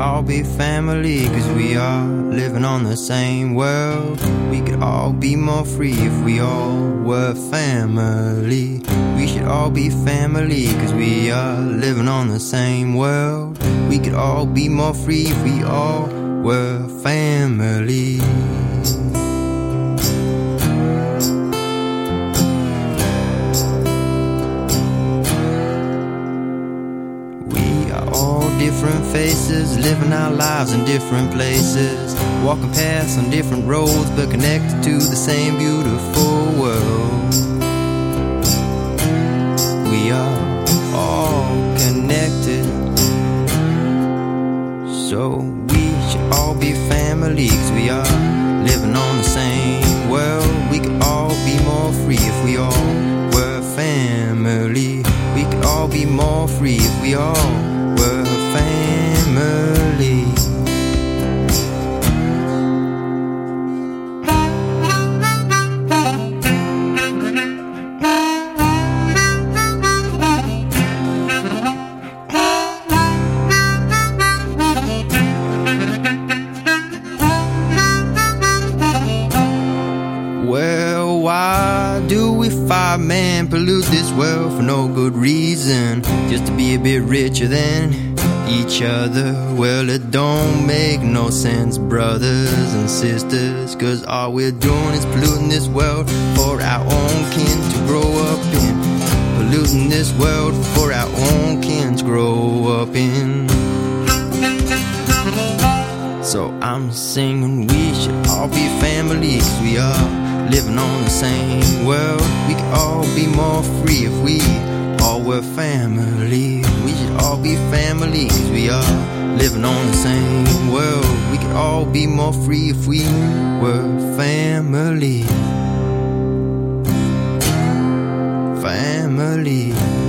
all be family, 'cause we are living on the same world. We could all be more free if we all were family. We should all be family, 'cause we are living on the same world. We could all be more free if we all were family. Different faces, living our lives in different places, walking paths on different roads, but connected to the same beautiful world. We are all connected, so we should all be family, 'cause we are living on the same world. We could all be more free if we all were family. We could all be more free if we all were family. Well, why do we fight, man, pollute this world for no good reason, just to be a bit richer than each other? Well, it don't make no sense, brothers and sisters, 'cause all we're doing is polluting this world for our own kin to grow up in. Polluting this world for our own kin to grow up in. So I'm singing we should all be family, 'cause we are living on the same world. We could all be more free if we all were family. We should all be family, 'cause we are living on the same world. We could all be more free if we were family. Family.